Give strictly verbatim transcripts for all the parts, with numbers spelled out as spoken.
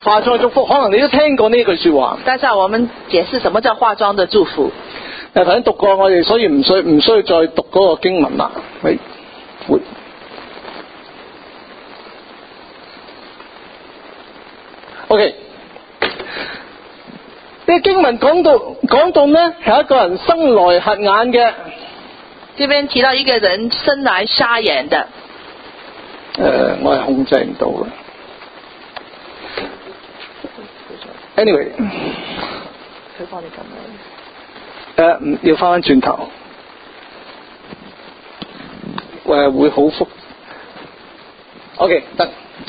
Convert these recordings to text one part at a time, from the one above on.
化妝祝福，可能你都聽過呢句說話。 但是我們解釋什麼叫化妝的祝福。 誒頭先讀過我哋，所以唔需唔需要再讀嗰個經文啦。喂，會。OK。呢經文講到講到呢係一個人生來瞎眼嘅。 這邊提到一個人生來瞎眼的。 誒、呃，我係控制唔到嘅。Anyway， 佢幫你撳誒，唔要翻翻轉頭，誒會好複。OK， 得。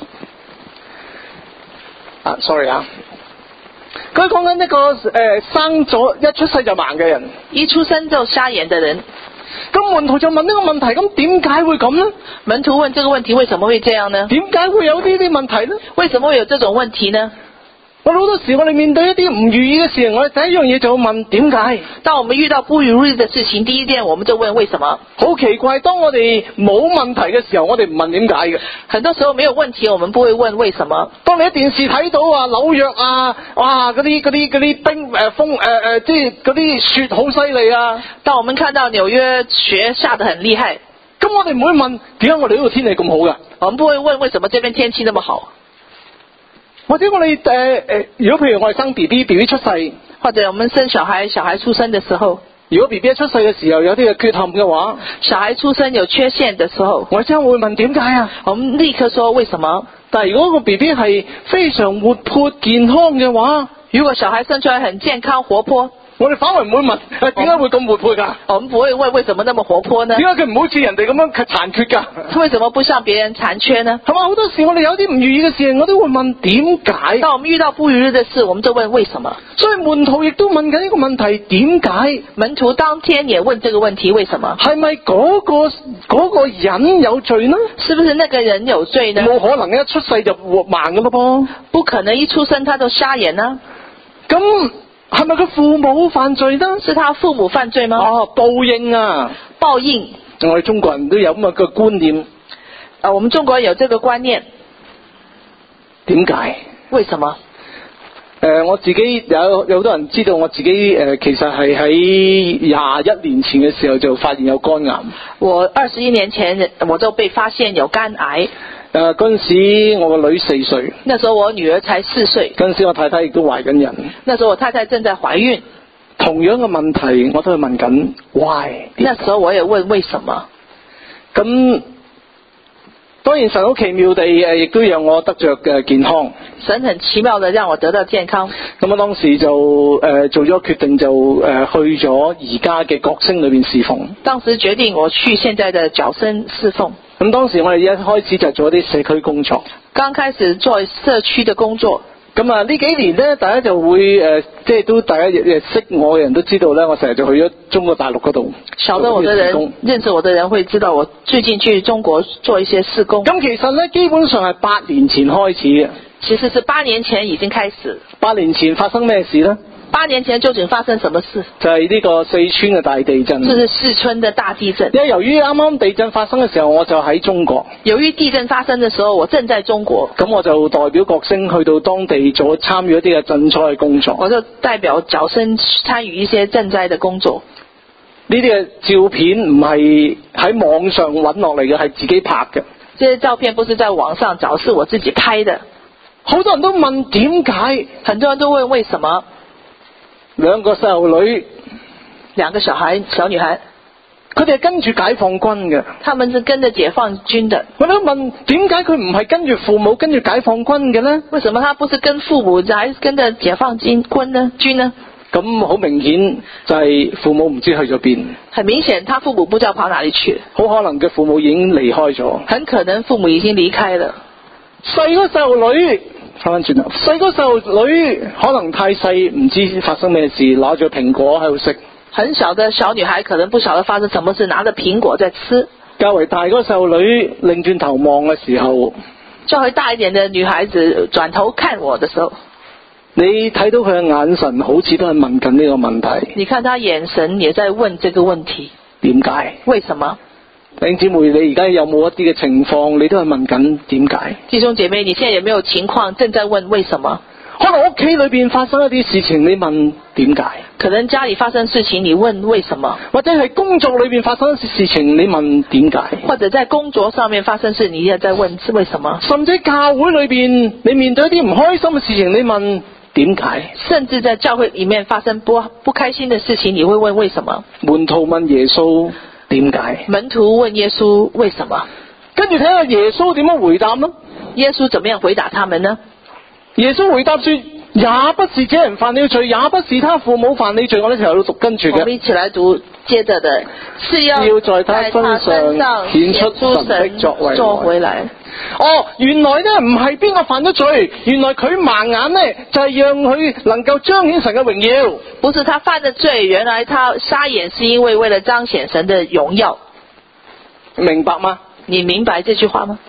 啊 ，sorry 啊。佢講緊一個誒、呃、生咗一出世就盲嘅人， 一出生就瞎眼嘅人。 咁門徒就問呢個問題，咁點解會咁呢？ 門徒問這個問題，為什麼會這樣呢？ 點解會有呢啲問題呢？ 為什麼會有這種問題呢？ 我好多時我哋面對一啲唔如意嘅事，我哋第一樣嘢就會問點解。 當我們遇到不如意的事情，第一件我們就問為什麼。 好奇怪，當我哋冇問題嘅時候，我哋唔問點解嘅。 很多時候沒有問題，我們不會問為什麼。 當你喺電視睇到啊紐約啊，哇嗰啲嗰啲嗰啲冰誒風誒誒，即係嗰啲雪好犀利啊。 當我們看到紐約雪下得很厲害， 咁我哋唔會問點解我哋呢度天氣咁好㗎。 我們不會問為什麼這邊天氣那麼好。 或者我哋誒誒，如果譬如我哋生 B B，B B 出世， 或者我們生小孩，小孩出生的時候， 如果 B B 出世嘅時候有啲嘅缺陷嘅話， 小孩出生有缺陷的時候， 我將會問點解啊？ 我們立刻說為什麼。 但係如果個 B B 係非常活潑健康嘅話， 如果小孩生出來很健康活潑， 我哋反而唔會問點解會咁活潑㗎？ 我們不會問為什麼那麼活潑呢？ 點解佢唔好似人哋咁樣殘缺㗎？ 他為什麼不像別人殘缺呢？ 係嘛？好多時我哋有啲唔如意嘅事，我都會問點解。 當我們遇到不如意的事，我們就問為什麼。 所以門徒亦都問緊呢個問題，點解？ 門徒當天也問這個問題，為什麼？ 係咪嗰個嗰個人有罪呢？ 是不是那個人有罪呢？ 冇可能一出世就活盲㗎咯噃。 不可能一出生他就瞎眼呢。 咁係咪佢父母犯罪呢？ 是他父母犯罪嗎？ 哦，報應啊！ 報應。 我哋中國人都有咁嘅觀念。 啊，我們中國人有這個觀念。 點解？ 為什麼？ 誒、呃，我自己有有好多人知道，我自己誒、呃、其實係喺廿一年前嘅時候就發現有肝癌。 我二十一年前我就被發現有肝癌。 誒嗰陣時我個女四歲， 那時候我女兒才四歲。 嗰陣時我太太亦都懷緊孕。 那時候我太太正在懷孕。 同樣嘅問題我都係問緊 why。 那時候我也問為什麼。咁當然神好奇妙地誒，亦都讓我得着嘅健康。 神很奇妙地讓我得到健康。 咁我當時就誒、呃、做咗決定，就誒、呃、去咗而家嘅角聲裏邊侍奉。當時決定我去現在的角聲侍奉。咁當時我哋一開始就做一啲社區工作。 剛開始做社區的工作。 咁啊呢幾年呢，大家就會誒、呃，即係都大家亦識我嘅人都知道咧，我成日就去咗中國大陸嗰度。 曉得我的人，認識我的人會知道我最近去中國做一些事工。 咁其實咧，基本上係八年前開始嘅。 其實是八年前已經開始。 八年前發生咩事呢？ 八年前究竟發生什麼事？ 就係、是、呢個四川嘅大地震。 就是四川的大地震。 因為由於啱啱地震發生嘅時候，我就喺中國。 由於地震發生嘅時候，我正在中國。 咁我就代表角聲去到當地做參與一啲嘅賑災嘅工作。 我就代表角聲參與一些賑災嘅工作。 呢啲嘅照片唔係喺網上揾落嚟嘅，係自己拍嘅。 這些照片不是在網上找，是我自己拍的。 好多人都問點解， 很多人都問為什麼。 兩個細路女， 兩個小孩小女孩， 佢哋係跟住解放軍嘅。 他們是跟着解放軍的。 我都問點解佢唔係跟住父母跟住解放軍嘅呢？ 為什麼他不是跟父母，還是跟着解放軍軍呢？軍呢？ 咁好明顯就係父母唔知去咗邊。 很明顯，他父母不知道跑哪裡去。 好可能嘅父母已經離開咗。 很可能父母已經離開了。 細個細路女。翻返轉頭，細個細路女可能太細，唔知發生咩事，攞住蘋果喺度食。 很小的小女孩可能不曉得發生什麼事，拿着蘋果在吃。 較為大嗰個細路女擰轉頭望嘅時候， 較為大一點的女孩子轉頭看我的時候， 你睇到佢嘅眼神好似都係問緊呢個問題。 你看她眼神也在問這個問題。 點解？ 為什麼？ 弟兄姊妹，你而家有冇一啲嘅情況，你都係問緊點解？ 弟兄姐妹，你現在有沒有情況正在問為什麼？ 可能屋企裏邊發生一啲事情，你問點解？ 可能家裏發生事情，你問為什麼？ 或者係工作裏邊發生一啲事情，你問點解？ 或者在工作上面發生事，你也在問是為什麼？ 甚至教會裏邊，你面對一啲唔開心嘅事情，你問點解？ 甚至在教會裏面發生不不開心的事情，你會問為什麼？ 門徒問耶穌點解？ 門徒問耶穌為什麼？ 跟住睇下耶穌點樣回答呢？ 耶穌怎麼樣回答他們呢？ 耶穌回答說：也不是這人犯了罪，也不是他父母犯了罪。我哋一齊喺度讀跟住嘅。 我們一起來讀，接着的是要要在他身上顯出神的作為做回來。 哦，原來呢唔係邊個犯咗罪，原來佢盲眼呢就係、是、讓佢能夠彰顯神嘅榮耀。 不是他犯的罪，原來他瞎眼是因為為了彰顯神的榮耀。 明白嗎？ 你明白這句話嗎？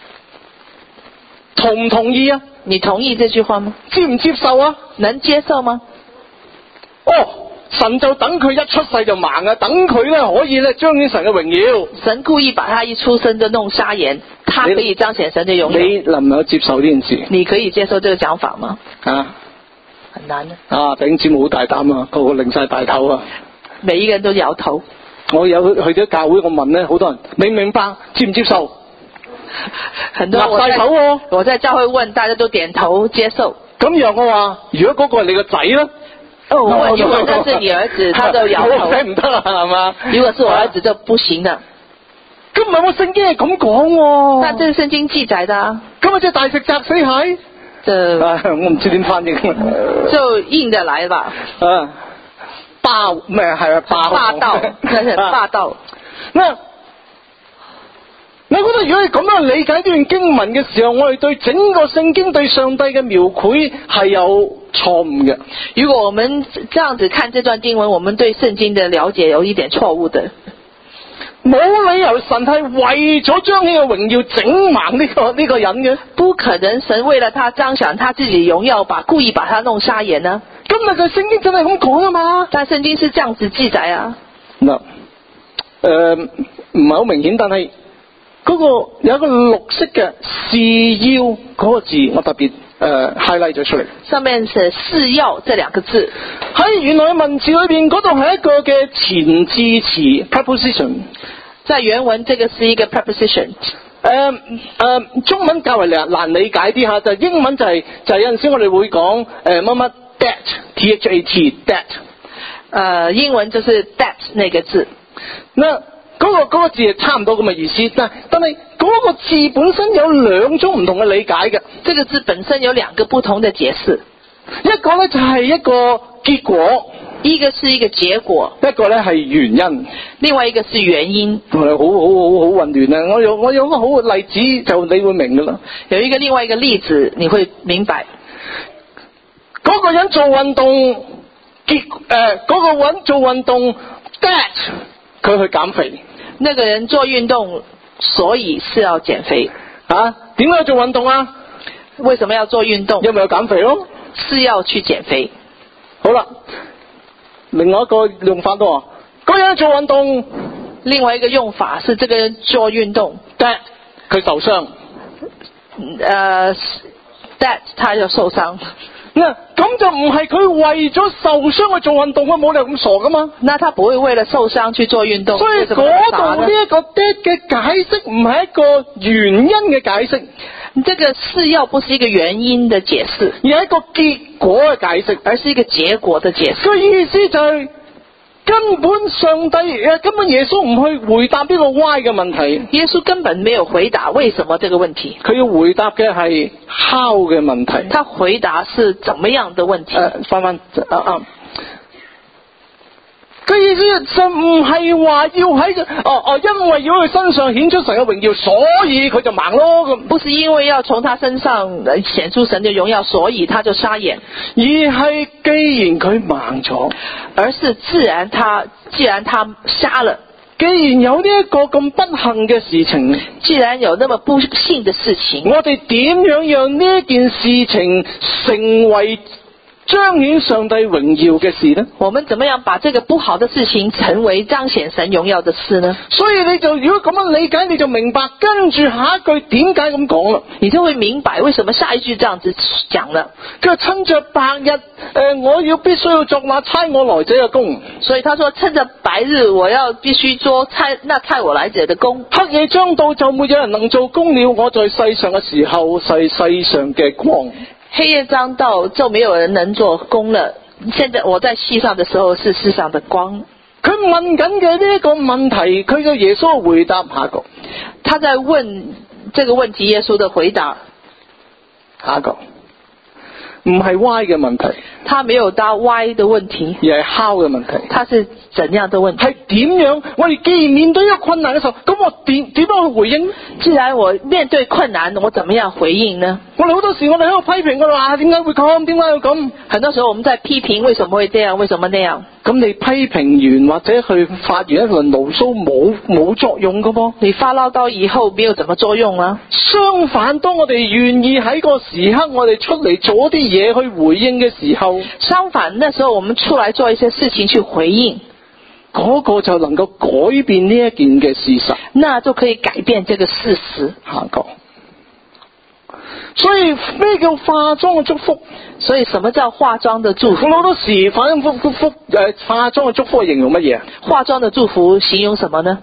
同唔同意啊？ 你同意這句話嗎？ 接唔接受啊？ 能接受嗎？ 哦，神就等佢一出世就盲啊，等佢咧可以咧彰顯神嘅榮耀。 神故意把他一出生就弄瞎眼，他可以彰顯神的榮耀。 你能唔能夠接受呢件事？ 你可以接受這個講法嗎？ 啊， 很難啊！ 啊，弟兄姊妹好大膽啊，個個擰晒大頭啊！ 每一個人都搖頭。 我有去咗教會，我問咧，好多人明唔明白，接唔接受？ 很多我在頭、哦、 我在教會問，大家都點頭接受。 咁讓我話，如果嗰個係你個仔咧， 哦，我問如果這是你兒子，他就搖頭。 我唔得啦，係嘛？ 如果是我兒子就不行啦。 咁唔係我聖經係咁講喎。 但這是聖經記載的啊。 咁咪即係大石砸死蟹？ 就、 啊、我唔知點翻譯。 就硬的來吧。 啊，霸咩係啊？霸霸道，真係霸道。 嗱。我覺得如果係咁樣理解呢段經文嘅時候，我哋對整個聖經對上帝嘅描繪係有錯誤嘅。 如果我們這樣子看這段經文，我們對聖經的了解有一點錯誤的。 冇理由神係為咗彰顯嘅榮耀整盲呢個呢個人嘅。 不可能神為了他彰顯他自己榮耀，把故意把他弄瞎眼呢？ 今日嘅聖經真係咁講啊嘛？ 但聖經是這樣子記載啊。 嗱，誒唔係好明顯，但係。嗰、那個有一個綠色嘅是要嗰個字，我特別誒、呃、highlight 咗出嚟。 上面是是要這兩個字， 喺原來嘅文字裏邊，嗰度係一個嘅前置詞 preposition。 在原文，這個是一個 preposition。誒、 呃、誒、呃，中文較為難難理解啲嚇，就係、英文就係、是、就係、是、有陣時我哋會講誒乜乜 that t h a t that。誒、 呃，英文就是 that 那個字。 那嗰、那個嗰、那個字係差唔多咁嘅意思，但但係嗰個字本身有兩種唔同嘅理解嘅。 這個字本身有兩個不同的解釋， 一個咧就係一個結果， 一個是一個結果， 一個咧係原因， 另外一個是原因。 係好好好好混亂啊！我有我有一個好嘅例子，就你會明噶啦。 有一個另外一個例子，你會明白。 嗰、那個人做運動結誒，嗰、呃那個人做運動 that 佢去減肥。 那個人做運動，所以是要減肥啊？點解要做運動啊？ 為什麼要做運動？ 因為要減肥咯， 是要去減肥。 好啦，另外一個用法都話，嗰個人做運動， 另外一個用法是這個人做運動 ，that 佢受傷， 呃 that 他就受傷。 嗱，咁就唔係佢為咗受傷去做運動啊，冇理由咁傻噶嘛。 那他不會為了受傷去做運動。 所以嗰度呢一個 that 嘅解釋唔係一個原因嘅解釋， 這個是要不是一個原因的解釋， 而係一個結果嘅解釋， 而是一個結果的解釋。 個意思就係、是。根本上帝誒，根本耶穌唔去回答呢個 why 嘅問題。 耶穌根本沒有回答為什麼這個問題。 佢要回答嘅係 how 嘅問題。 他回答是怎麼樣的問題？ 誒，翻翻啊啊！佢意思就唔係話要喺哦哦，因為要佢身上顯出神嘅榮耀，所以佢就盲咯咁。 不是因為要從他身上顯出神嘅榮耀，所以他就瞎眼， 而係既然佢盲咗， 而是自然他既然他瞎了， 既然有呢一個咁不幸嘅事情， 既然有那麼不幸嘅事情， 我哋點樣讓呢件事情成為彰顯上帝榮耀嘅事呢？ 我們怎麼樣把這個不好的事情成為彰顯神榮耀的事呢？ 所以你就如果咁樣理解，你就明白跟住下一句點解咁講啦。 你就會明白為什麼下一句這樣子講了。 佢話趁着白日，誒、呃，我要必須要作那差我來者嘅工。 所以他說趁着白日，我要必須做差那差我來者的工。 黑夜將到，就沒有人能做工了。我在世上嘅時候，是世上嘅光。 黑夜將到，就沒有人能做工了。現在我在世上的時候，是世上的光。 佢問緊嘅呢一個問題，佢嘅耶穌回答下一個。 他在問這個問題，耶穌的回答下一個，唔係 why 嘅問題， 他沒有答 why 的問題， 而係 how 嘅問題。 他是怎樣的問題？ 係點樣？我哋既然面對一個困難嘅時候，咁我點點樣去回應？ 既然我面對困難，我怎麼樣回應呢？ 我哋好多時我哋喺度批評，我哋話點解會咁？點解要咁？ 很多時候我們在批評，為什麼會這樣？為什麼那樣？ 咁你批評完或者去發完一輪牢騷，冇冇作用噶噃？ 你發嘮叨以後沒有怎麼作用啊？ 相反，當我哋願意喺個時刻，我哋出嚟做啲嘢去回應嘅時候， 相反，那時候我們出來做一些事情去回應， 嗰個就能夠改變呢一件嘅事實， 那就可以改變這個事實。 下個，所以咩叫化妝嘅祝福？ 所以什麼叫化妝的祝福？ 我好多時反反复复誒，化妝嘅祝福係形容乜嘢？ 化妝的祝福形容什麼呢？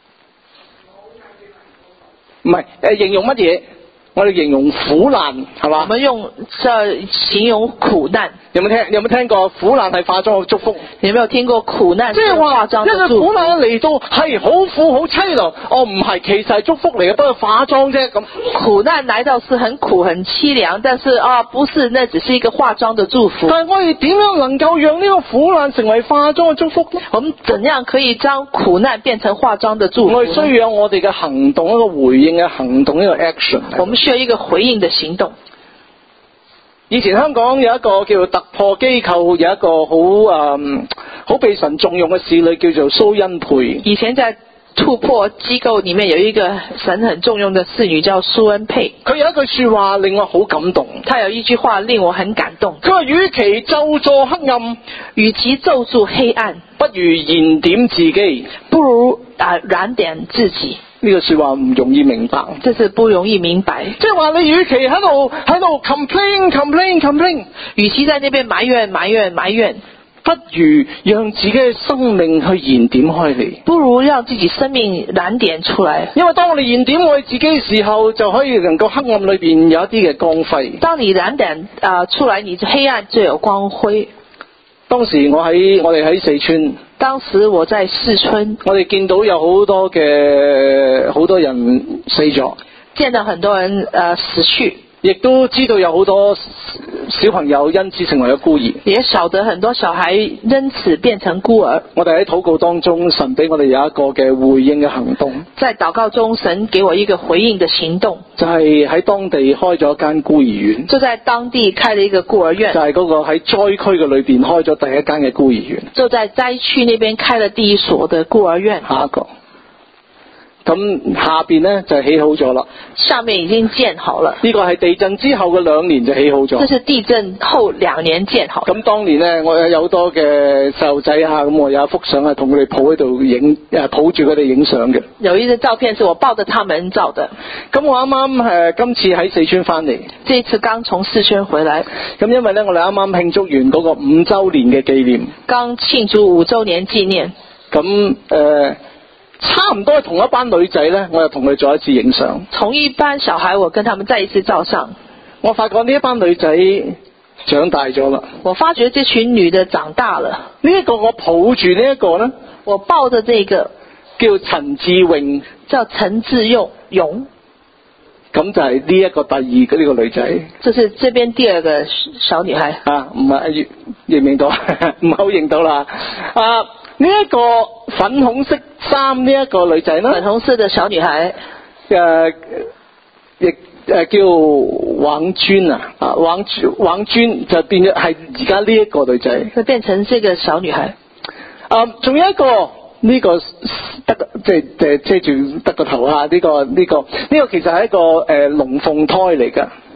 唔係誒，形容乜嘢？我哋形容苦難係嘛？ 我們用這形容苦難。 有冇聽？有冇聽過苦難係化妝嘅祝福？ 有沒有聽過苦難？ 即係話，因為苦難嚟到係好苦好淒涼，哦唔係，其實係祝福嚟嘅，不過化妝啫咁。 苦難來到是很苦很淒涼，但是啊，不是，那只是一個化妝的祝福。 但係我哋點樣能夠讓呢個苦難成為化妝嘅祝福呢？ 我們怎樣可以將苦難變成化妝的祝福？ 我哋需要有我哋嘅行動，一個回應嘅行動，一個 action。 我們需要一個回應的行動。 以前香港有一個叫做突破機構，有一個好誒好被神重用嘅侍女叫做蘇恩佩。 以前在突破機構裡面有一個神很重用的侍女叫蘇恩佩， 佢有一句說話令我好感動。 他有一句話令我很感動。 佢話：與其咒詛黑暗， 與其咒詛黑暗， 不如燃點自己， 不如啊燃點自己。 呢個說話唔容易明白， 這是不容易明白。 即係話你與其喺度喺度 complain complain complain， 與其在那邊埋怨埋怨埋怨， 不如讓自己嘅生命去燃點開嚟。 不如讓自己生命燃點出來。 因為當我哋燃點我哋自己嘅時候，就可以能夠黑暗裏邊有一啲嘅光輝。 當你燃點啊、呃、出來，你黑暗就有光輝。 當時我喺我哋喺四川。 當時我在四川， 我哋見到有好多嘅好多人死咗， 見到很多人誒、呃、死去， 亦都知道有好多小朋友因此成為咗孤兒， 也曉得很多小孩因此變成孤兒。 我哋喺禱告當中，神俾我哋有一個嘅回應嘅行動。 在禱告中，神給我一個回應的行動， 就係喺當地開咗間孤兒院， 就在當地開了一個孤兒院， 就係嗰個喺災區嘅裏邊開咗第一間嘅孤兒院， 就在災區那邊開了第一所的孤兒院。 下一個。咁下邊呢就起好咗啦， 下面已經建好了。 呢個係地震之後嘅兩年就起好咗。 這是地震後兩年建好。 咁當年呢，我有好多嘅細路仔啊，咁我有一幅相係同佢哋抱喺度影，誒抱住佢哋影相嘅。 有一張照片是我抱着他們照的。 咁我啱啱誒今次喺四川翻嚟， 這一次剛從四川回來。 咁因為呢，我哋啱啱慶祝完嗰個五周年嘅紀念， 剛慶祝五周年紀念。 咁誒。呃差唔多同一班女仔呢，我又同佢再一次影相。 同一班小孩，我跟他們再一次照相。 我發覺呢一班女仔長大咗啦。 我發覺這群女的長大了。 呢一個我抱住呢一個呢， 我抱着這個叫陳志穎，叫陳志勇勇。 咁就係呢一個第二嘅呢個女仔。 就是這邊第二個小女孩。啊， 唔係認唔認到？唔係好認到啦。啊，呢一個粉紅色衫呢一個女仔呢， 粉紅色的小女孩， 誒亦誒叫王娟啊，啊王王娟就變咗係而家呢一個女仔， 就變成這個小女孩。 啊，仲有一個呢、這個得即係誒遮住得個頭啊！呢、這個呢、這個呢、這個其實係一個誒龍鳳胎嚟㗎。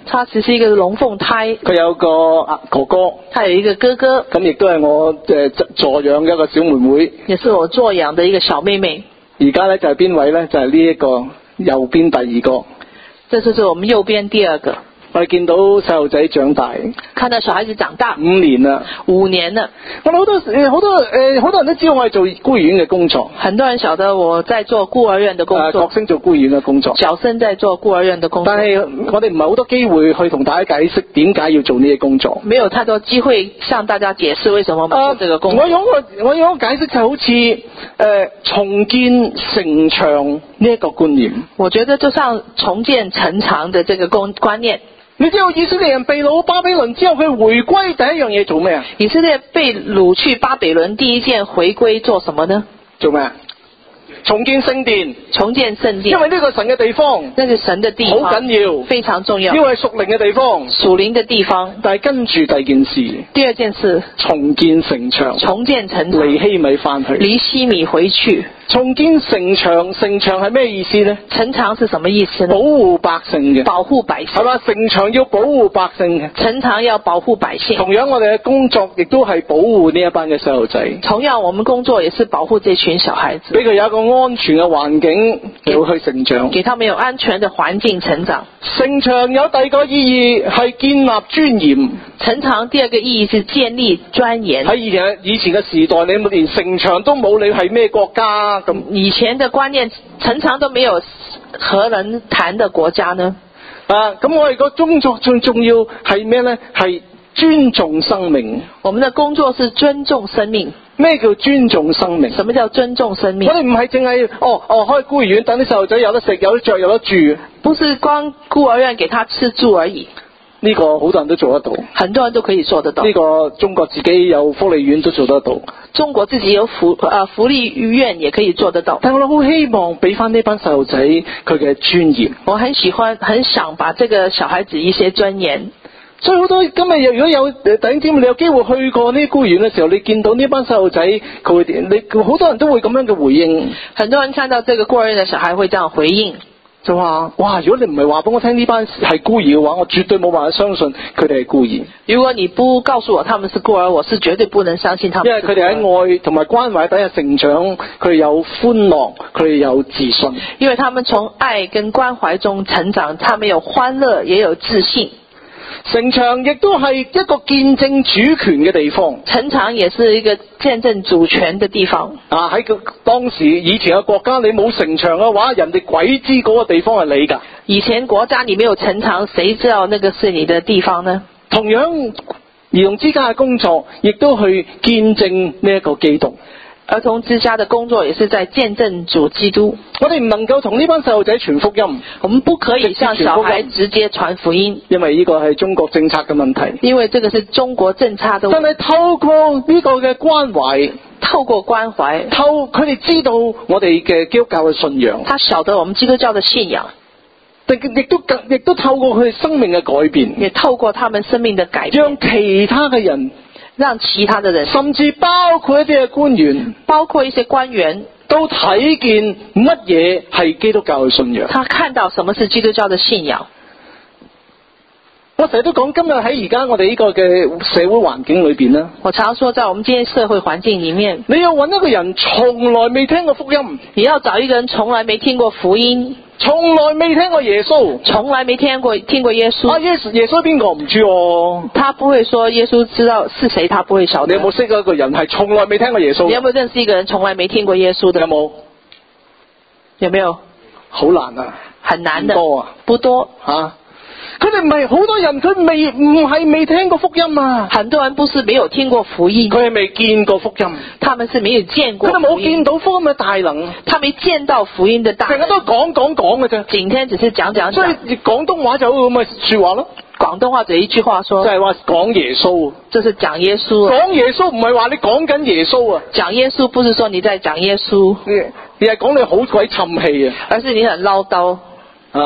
他只是一個龍鳳胎， 佢有個啊哥哥， 他有一個哥哥， 咁亦都係我誒助養嘅一個小妹妹， 也是我助養的一個小妹妹。 而家咧就係邊位咧？就係呢一個右邊第二個。 這就是我們右邊第二個。 我哋見到細路仔長大， 看到小孩子長大五年啦， 五年了。 我哋好多誒好多誒好多人都知道我係做孤兒院嘅工作， 很多人曉得我在做孤兒院的工作， 角聲做孤兒院嘅工作， 小生在做孤兒院的工作。 但係我哋唔係好多機會去同大家解釋點解要做呢啲工作， 沒有太多機會向大家解釋為什麼我們做這個工作。 呃、我用個我用個解釋就好似誒、呃、重建城牆呢一個觀念， 我覺得就像重建城牆的這個觀觀念。 你知道以色列人被擄巴比倫之後，佢回歸第一樣嘢做咩啊？ 以色列被擄去巴比倫，第一件回歸做什麼呢？ 做咩啊？重建聖殿， 重建聖殿， 因為呢個神嘅地方， 那是神的地方， 好緊要， 非常重要， 因為屬靈嘅地方， 屬靈的地方。 但係跟住第二件事， 第二件事， 重建城牆， 重建城牆， 離希米翻去， 離希米回去。 重建城牆，城牆係咩意思呢？ 城牆是什麼意思呢？ 保護百姓嘅， 保護百姓， 係嘛？城牆要保護百姓嘅， 城牆要保護百姓。 同樣我哋嘅工作亦都係保護呢一班嘅細路仔。 同樣我們工作也是保護這群小孩子， 俾佢有一個安全嘅環境要去成長， 給他們有安全的環境成長。 城牆有第二個意義係建立尊嚴。 城牆第二個意義是建立尊嚴。喺以前以前嘅時代，你連城牆都冇，你係咩國家咁？ 以前的觀念，城牆都沒有，何能談的國家呢？ 啊，咁我哋個工作最重要係咩呢？係尊重生命。 我們的工作是尊重生命。 咩叫尊重生命？ 什麼叫尊重生命？ 我哋唔係淨係哦哦開孤兒院，等啲細路仔有得食、有得着、有得住。 不是光孤兒院給他吃住而已。 呢個好多人都做得到， 很多人都可以做得到。 呢個中國自己有福利院都做得到， 中國自己有福呃福利院也可以做得到。 但我哋好希望俾翻呢班細路仔佢嘅尊嚴。 我很喜歡，很想把這個小孩子一些尊嚴。 所以好多今日如果有弟兄姊妹，你有機會去過呢啲孤兒院嘅時候，你見到呢班細路仔佢會點？你好多人都會咁樣嘅回應。 很多人看到這個孤兒院嘅小孩會這樣回應。 就話哇，如果你唔係話俾我聽呢班係孤兒嘅話，我絕對冇辦法相信佢哋係孤兒。 如果你不告訴我他們是孤兒，我是絕對不能相信他們是孤兒。 因為佢哋喺愛同埋關懷底下成長，佢哋有歡樂，佢哋有自信。 因為他們從愛跟關懷中成長，他們有歡樂，也有自信。 城牆亦都係一個見證主權嘅地方， 城牆也是一個見證主權嘅地方。 啊，喺個當時以前嘅國家，你冇城牆嘅話，人哋鬼知嗰個地方係你㗎。 以前國家你沒有城牆，誰知道那個是你的地方呢？ 同樣，兒童之家嘅工作亦都去見證呢一個基督。 兒童之家的工作也是在見證主基督。 我哋唔能夠同呢班細路仔傳福音， 我們不可以向小孩直接傳福音， 因為呢個係中國政策嘅問題。 因為這個是中國政策的問題。 但係透過呢個嘅關懷， 透過關懷， 透佢哋知道我哋嘅基督教嘅信仰， 他曉得我們基督教的信仰， 亦都亦都透過佢哋生命嘅改變， 也透過他們生命的改變， 讓其他嘅人。 讓其他的人， 甚至包括一啲嘅官員， 包括一些官員， 都睇見乜嘢係基督教嘅信仰。 他看到什麼是基督教的信仰。 我成日都講，今日喺而家我哋呢個嘅社會環境裏邊咧， 我常說，在我們今天社會環境裏面， 你要揾一個人從來未聽過福音， 你要找一個人從來沒聽過福音， 從來未聽過耶穌， 從來沒聽過聽過耶穌。 啊，耶穌耶穌邊個唔知哦？ 他不會說耶穌知道是誰，他不會曉得。 你有冇識過一個人係從來未聽過耶穌？ 你有冇認識一個人從來沒聽過耶穌的？ 有冇？ 有沒有？ 好難啊！ 很難的。 唔多啊？ 不多啊！佢哋唔係好多人，佢未唔係未聽過福音啊！ 很多人不是沒有聽過福音， 佢係未見過福音， 他們是沒有見過福音， 佢哋冇見到福音嘅大能， 他沒見到福音的大能， 成日都講講講嘅啫， 整天只是講講講。 所以廣東話就咁嘅說話咯。 廣東話就一句話說， 就係話講耶穌， 就是講耶穌。 講耶穌唔係話你講緊耶穌啊， 講耶穌不是說你在講耶穌， 你你係講你好鬼沉氣啊， 而是你很嘮叨啊。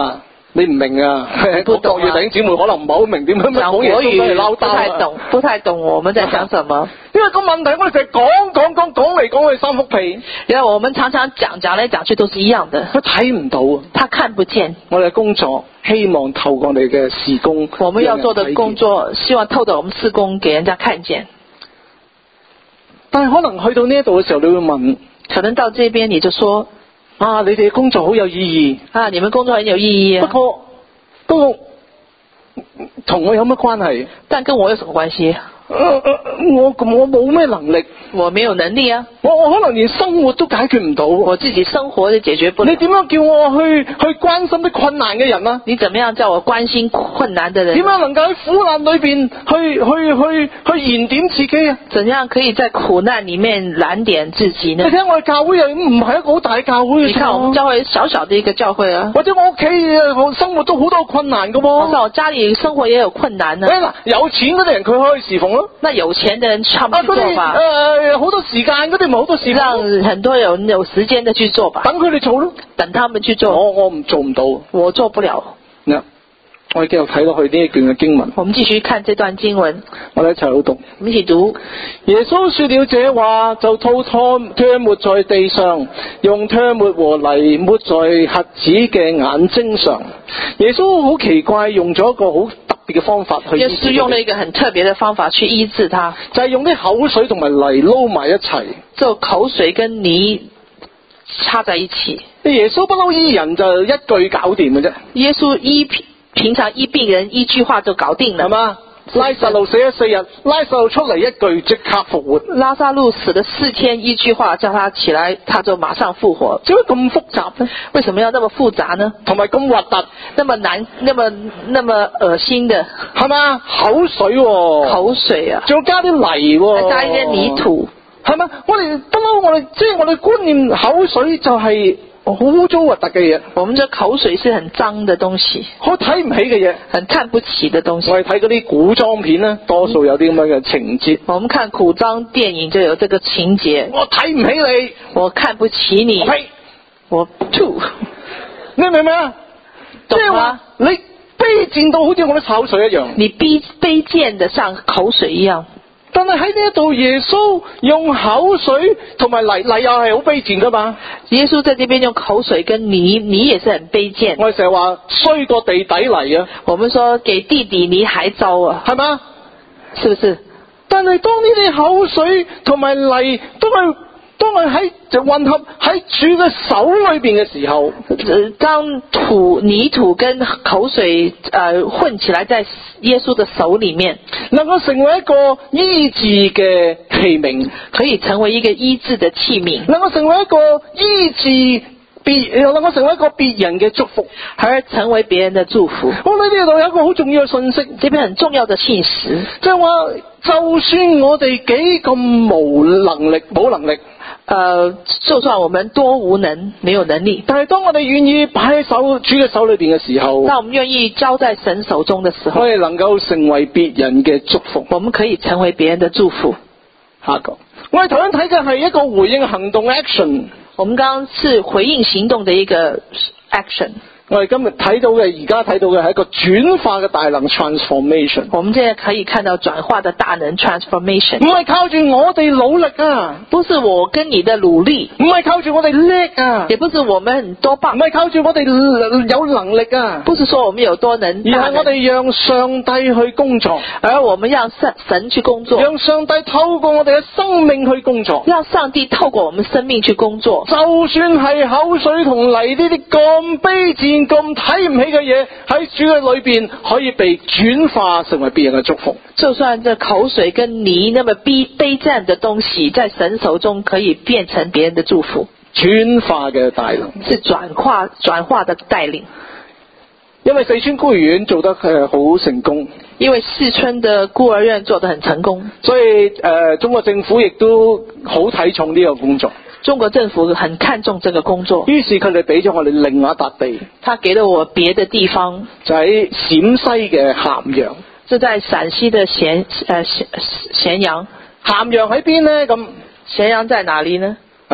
你唔明啊？ 不懂啊國語弟兄姊妹可能唔係好明點樣講講國嘢都係語撈單不太懂，不太懂我們在講什麼。 因為個問題我哋就係講講講講嚟講去三幅屁， 因為我們常常講講來講去都是一樣的， 佢睇唔到， 他看不見。 我哋嘅工作希望透過我哋嘅事工， 我們要做的工作，希望透過我們事工給人家看見。 但係可能去到呢一度嘅時候，你會問， 可能到這邊你就說。 啊！你哋嘅工作好有意義啊！你們工作很有意義啊。 不過，不過同我有乜關係？ 但跟我有什麼關係？ 呃呃、我我冇咩能力， 我沒有能力啊。 我我可能連生活都解決唔到， 我自己生活都解決不了。 你點樣叫我去去關心啲困難嘅人啊？ 你怎麼樣叫我關心困難的人？ 點樣能夠喺苦難裏邊去去去去燃點自己啊？ 怎樣可以在苦難裏面燃點自己呢？ 你睇我哋教會又唔係一個好大教會嘅， 你看我們教會小小的一個教會啊， 或者我屋企我生活都好多困難㗎喎。 我家裏生活也有困難呢。 嗱，有錢嗰啲人佢可以侍奉咯。 那有錢的人差唔多去做吧。 誒好多時間嗰啲咪好多時間。 讓很多人有時間的去做吧。 等佢哋做咯， 等他們去做。 我我唔做唔到， 我做不了。 嗱，我哋繼續睇落去呢一段嘅經文。 我們繼續看這段經文。 我哋一齊好讀。 我們一起讀。 耶穌說了這話，就吐唾唾沫在地上，用唾沫和泥抹在瞎子嘅眼睛上。耶穌好奇怪，用咗一個好特別嘅方法去醫治。 耶穌用了一個很特別的方法去醫治他， 就係用啲口水同埋泥撈埋一齊。 就口水跟泥插在一起。 耶穌不嬲醫人就一句搞掂嘅啫。 耶穌醫平常醫病人一句話就搞定了， 係嘛？拉撒路死咗四日，拉撒路出嚟一句即刻復活。 拉撒路死了四天，一句話叫他起來，他就馬上復活。 點解咁複雜呢？ 為什麼要那麼複雜呢？ 同埋咁核突， 那麼難，那麼那麼惡心的， 係嘛？口水喎、哦， 口水啊， 仲加啲泥喎、哦， 加一啲泥土， 係嘛？我哋不嬲，我哋即係我哋觀念，口水就係好污糟核突嘅嘢。 我們嘅口水是很髒嘅東西， 好睇唔起嘅嘢， 很看不起嘅東西。 我哋睇嗰啲古裝片咧，多數有啲咁樣嘅情節。 我們看古裝電影就有這個情節。 我睇唔起你， 我看不起你， 呸！ 我吐。 你明唔明啊？即係話你卑賤到好似我啲口水一樣， 你卑卑賤得像口水一樣。 但係喺呢一度，耶穌用口水同埋泥泥又係好卑賤噶嘛？ 耶穌在這邊用口水跟泥，泥也是很卑賤。 我哋成日話衰過地底泥啊！ 我們說給地底泥還糟啊， 係嘛？ 是不是？ 但係當呢啲口水同埋泥都係都係喺就混合喺主嘅手裏邊嘅時候， 當土泥土跟口水呃混起來在耶穌的手裏面， 能夠成為一個醫治嘅器皿， 可以成為一個醫治的器皿， 能夠成為一個醫治別，能夠成為一個別人嘅祝福， 而成為別人的祝福。 我呢呢度有一個好重要嘅信息， 這邊很重要的信息， 就係話，就算我哋幾咁無能力，冇能力。 呃，就算我們多無能，沒有能力， 但係當我哋願意擺喺手主嘅手裏邊嘅時候， 當我們願意交在神手中的時候， 我哋能夠成為別人嘅祝福， 我們可以成為別人的祝福。 下一個，我哋頭先睇嘅係一個回應行動 action， 我們剛剛是回應行動的一個 action。 我哋今日睇到嘅，而家睇到嘅係一個轉化嘅大能 transformation。 我們現在可以看到轉化的大能 transformation。 唔係靠住我哋努力啊， 不是我跟你的努力， 唔係靠住我哋叻啊， 也不是我們很多棒， 唔係靠住我哋有能力啊， 不是說我們有多能， 而係我哋讓上帝去工作， 而我們讓神神去工作， 讓上帝透過我哋嘅生命去工作， 讓上帝透過我們生命去工作。 就算係口水同泥呢啲咁卑賤、咁睇唔起嘅嘢，喺主嘅裏邊可以被轉化成為別人嘅祝福。 就算這口水跟泥那麼卑卑賤的東西，在神手中可以變成別人的祝福。 轉化嘅帶領是轉化轉化的帶領。 因為四川孤兒院做得誒好成功， 因為四川的孤兒院做得很成功， 所以誒、呃、中國政府亦都好睇重呢個工作。 中國政府很看重這個工作， 於是佢哋俾咗我哋另外一笪地， 他給了我別的地方， 就喺陝西嘅咸陽。 就在陝西的咸誒咸咸陽。 咸陽喺邊呢？咁咸陽在哪裡呢？ 啊，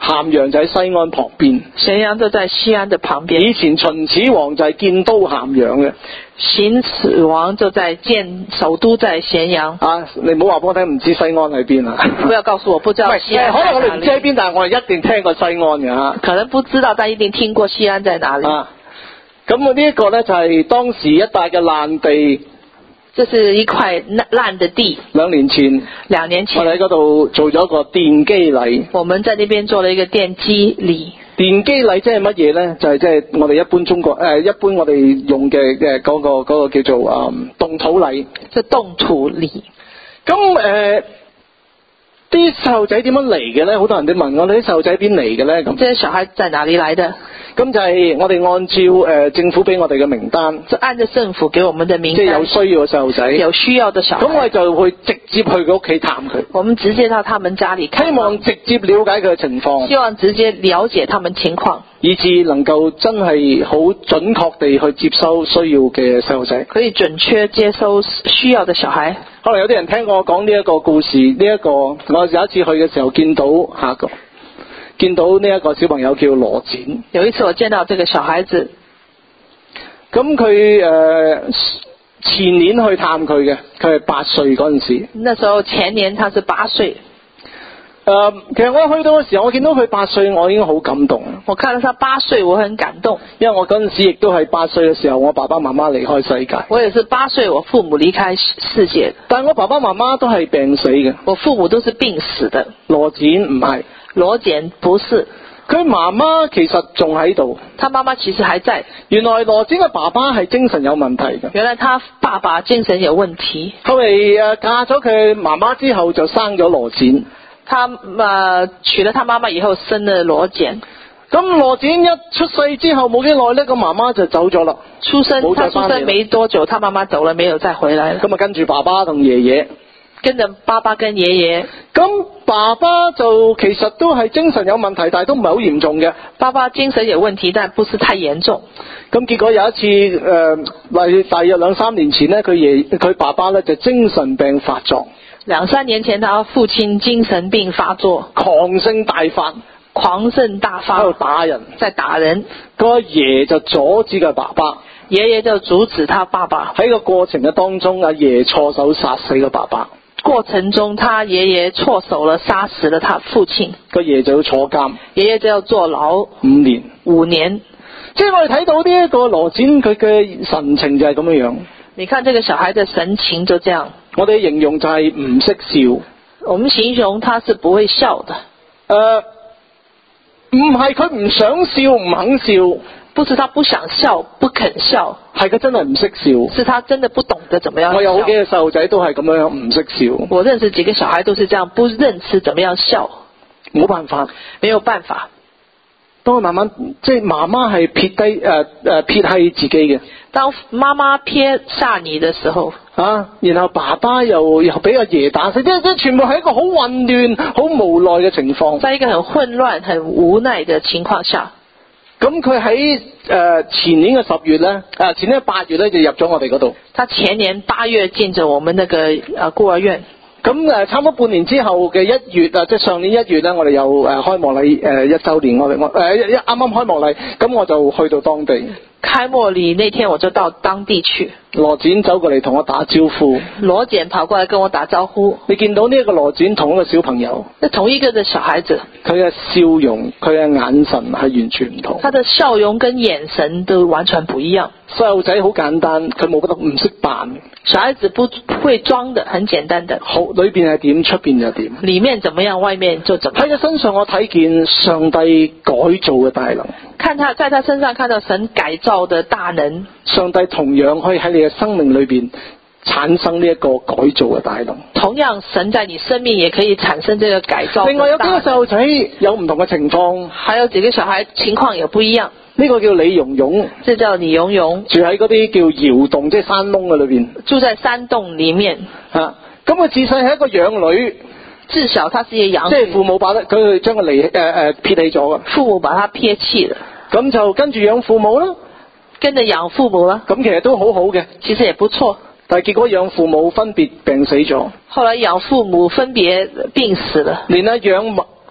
咸陽就喺西安旁邊。 咸陽就在西安的旁邊。 以前秦始皇就係建都咸陽嘅。 秦始皇就在建首都在咸陽。 啊，你唔好話俾我聽唔知西安喺邊啊！ 你不要告訴我不知道西安在哪裡。 可能我哋唔知喺邊，但係我哋一定聽過西安嘅嚇。 可能不知道，但一定聽過西安在哪裡。 啊，咁我呢一個咧就係當時一帶嘅爛地。 這是一塊爛的地。 兩年前， 兩年前， 我哋喺嗰度做咗個奠基禮。 我們在那邊做了一個奠基禮。 奠基禮即係乜嘢咧？就係即係我哋一般中國誒、呃，一般我哋用嘅嘅嗰個嗰、嗰個叫做啊、嗯、動土禮。 即係動土禮。 咁誒，啲細路仔點樣嚟嘅咧？好多人都問我哋啲細路仔邊嚟嘅咧？咁， 這些小孩在哪裡來的？ 咁就係我哋按照誒、呃、政府俾我哋嘅名單， 就按照政府給我們的名單， 即係有需要嘅細路仔， 有需要的小孩， 咁我哋就會直接去佢屋企探佢。 我們直接到他們家裡看， 希望直接了解佢嘅情況， 希望直接了解他們情況， 以至能夠真係好準確地去接收需要嘅細路仔， 可以準確接收需要的小孩。 可能有啲人聽過我講呢一個故事，呢、這、一個我有一次去嘅時候見到下一個。見到呢一個小朋友叫羅展， 有一次我見到這個小孩子， 咁佢誒前年去探佢嘅，佢係八歲嗰陣時。 那時候前年他是八歲。 誒、呃，其實我去到嘅時候，我見到佢八歲，我已經好感動。 我看到他八歲，我很感動， 因為我嗰陣時亦都係八歲嘅時候，我爸爸媽媽離開世界。 我也是八歲，我父母離開世界， 但係我爸爸媽媽都係病死嘅。 我父母都是病死的。 羅展唔係。 羅簡不是， 佢媽媽其實仲喺度， 他媽媽其實還在。 原來羅展嘅爸爸係精神有問題嘅。 原來他爸爸精神有問題。 後嚟誒嫁咗佢媽媽之後就生咗羅展。 他誒、呃、娶了他媽媽以後生了羅簡。 咁羅展一出世之後冇幾耐呢個媽媽就走咗啦。 出生他出生沒多久，他媽媽走了，沒有再回來了。 咁啊跟住爸爸同爺爺。 跟着爸爸跟爺爺， 咁爸爸就其實都係精神有問題，但係都唔係好嚴重嘅。 爸爸精神有問題，但不是太嚴重。 咁結果有一次誒，例、呃、大約兩三年前呢，佢爺佢爸爸呢就精神病發作。 兩三年前，他父親精神病發作， 狂性大發， 狂性大發， 喺度打人， 在打人。 個阿爺就阻止佢爸爸， 爺爺就阻止他爸爸。 喺個過程嘅當中，阿爺錯手殺死個爸爸。 過程中，他爺爺錯手了，殺死了他父親。 個爺就要坐監， 爺爺就要坐牢五年。 五年， 即係我哋睇到呢一個羅展佢嘅神情就係咁樣樣。 你看這個小孩的神情就這樣。 我哋形容就係唔識笑。 我們形容他是不會笑的。 誒、呃，唔係佢唔想笑，唔肯笑。 不是他不想笑，不肯笑， 係佢真係唔識笑， 是他真的不懂得怎麼樣笑。 我有好幾個細路仔都係咁樣唔識笑。 我認識幾個小孩都是這樣，不認識怎麼樣笑。 冇辦法， 沒有辦法。 當佢慢慢即係媽媽係撇低誒誒撇棄自己嘅。 當媽媽撇下你的時候， 啊，然後爸爸又又俾阿爺打死，即係即係全部係一個好混亂、好無奈嘅情況。 在一個很混亂、很無奈嘅情況下。 咁佢喺誒前年嘅十月咧，啊前年八月咧就入咗我哋嗰度。 他前年八月進咗我們那個誒孤兒院。 咁誒差唔多半年之後嘅一月啊，即係上年一月咧，我哋有誒開幕禮誒一週年，我哋我誒一啱啱開幕禮，咁我就去到當地。 開幕禮那天我就到當地去。 羅展走過嚟同我打招呼。 羅簡跑過來跟我打招呼。 你見到呢一個羅展同一個小朋友， 那同一個的小孩子， 佢嘅笑容、佢嘅眼神係完全唔同。 他的笑容跟眼神都完全不一樣。 細路仔好簡單，佢冇覺得唔識扮。 小孩子不會裝的，很簡單的。 好，裏邊係點，出邊又點。 裏面怎麼樣，外面就怎麼樣。 喺佢身上我睇見上帝改造嘅大能。 看他在他身上看到神改造的大能。 上帝同樣可以喺你嘅生命裏邊產生呢一個改造嘅大能。 同樣，神在你生命也可以產生這個改造。 另外有幾個細路仔有唔同嘅情況， 還有幾個小孩情況也不一樣。 呢個叫李蓉蓉， 這叫李蓉蓉， 住喺嗰啲叫窑洞，即係山窿嘅裏邊。 住在山洞裏面。 啊，咁佢自細係一個養女。 自小他是一個養女， 即係父母把佢佢將佢離誒誒撇棄咗嘅。 父母把他撇棄了。 咁就跟住養父母啦， 跟着養父母啦。 咁其實都好好嘅， 其實也不錯。 但係結果養父母分別病死咗。 後來養父母分別病死了。 連阿養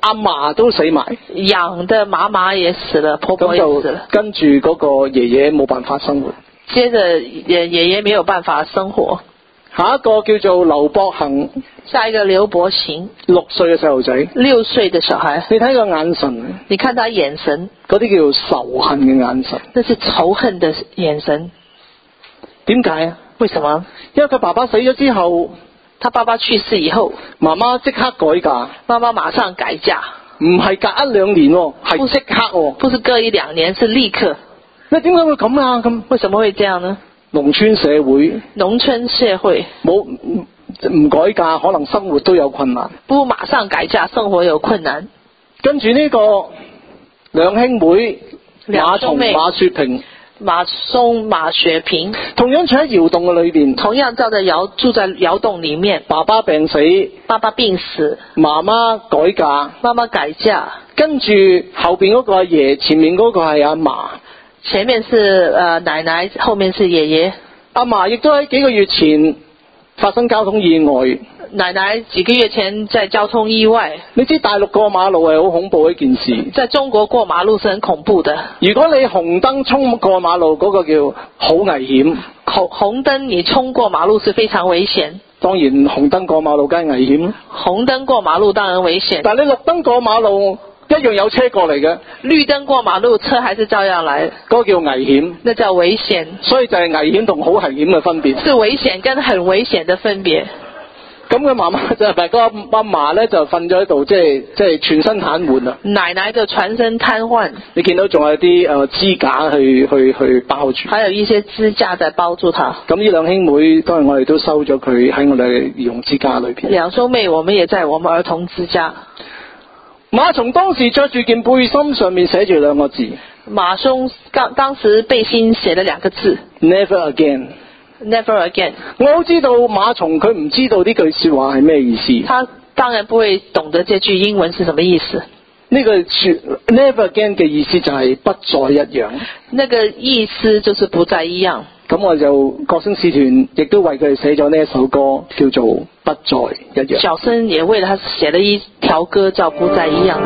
阿嫲都死埋， 養的嫲嫲也死了，婆婆也死了。 跟住嗰個爺爺冇辦法生活。 接着爺爺爺沒有辦法生活。 下一個叫做劉博行， 下一個劉博行， 六歲嘅細路仔， 六歲的小孩。 你睇個眼神， 你看他眼神， 嗰啲叫仇恨嘅眼神。 那是仇恨的眼神。 點解啊？ 為什麼？ 因為佢爸爸死咗之後， 他爸爸去世以後， 媽媽即刻改嫁。 媽媽馬上改嫁， 唔係隔一兩年喎，係即刻喎。 不是隔一兩年，是立刻。 你點解會咁啊？咁為什麼會這樣呢？ 農村社會， 農村社會冇唔改嫁，可能生活都有困難。 不馬上改嫁，生活有困難。 跟住呢個兩兄妹馬松馬雪平， 馬松馬雪平同樣住喺窑洞嘅裏邊， 同樣照着窑住在窑洞裏面。 爸爸病死， 爸爸病死， 媽媽改嫁， 媽媽改嫁。跟住後邊嗰個阿爺，前面嗰個係阿嫲。 前面是呃奶奶，後面是爺爺。 阿嫲亦都喺幾個月前發生交通意外。 奶奶幾個月前在交通意外。 你知大陸過馬路係好恐怖一件事。 在中國過馬路是很恐怖的。 如果你紅燈衝過馬路，嗰個叫好危險。 紅紅燈你衝過馬路是非常危險。 當然紅燈過馬路梗係危險啦。 紅燈過馬路當然危險。 但係你綠燈過馬路，一樣有車過嚟嘅。 綠燈過馬路，車還是照樣來。 嗰個叫危險。 那叫危險。 所以就係危險同好危險嘅分別。 是危險跟很危險的分別。 咁佢媽媽就係嗰個阿嫲咧，就瞓咗喺度，即係即係全身癱瘓啊！ 奶奶就全身癱瘓。你見到仲有啲誒支架去去去包住。 還有一些支架在包住他。 咁呢兩兄妹當然我哋都收咗佢喺我哋兒童之家裏邊。 兩兄妹我們也在我們兒童之家。 馬松當時着住件背心，上面寫住兩個字。 馬松當當時背心寫了兩個字 Never again。Never again。我都知道馬松佢唔知道呢句說話係咩意思。 他當然不會懂得這句英文是什麼意思。 呢個說 Never again 嘅意思就係不再一樣。 那個意思就是不再一樣。咁我就國聲使團亦都為佢哋寫咗呢一首歌，叫做不再一樣。 小生也為了他寫了一條歌叫不再一樣。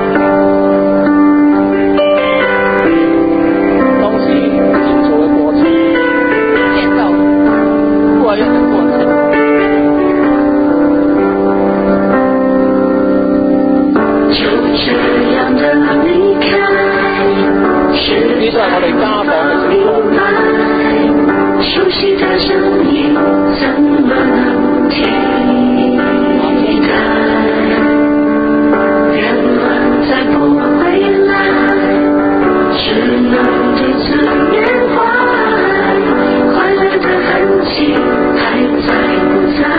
當時建造嘅過程， 建造孤兒院的過程。 就這樣的離開， 呢都係我哋家訪嘅情況。 熟悉的聲音怎麼能替代？人們再不回來，只能獨自緬懷，快樂的痕跡還在不在？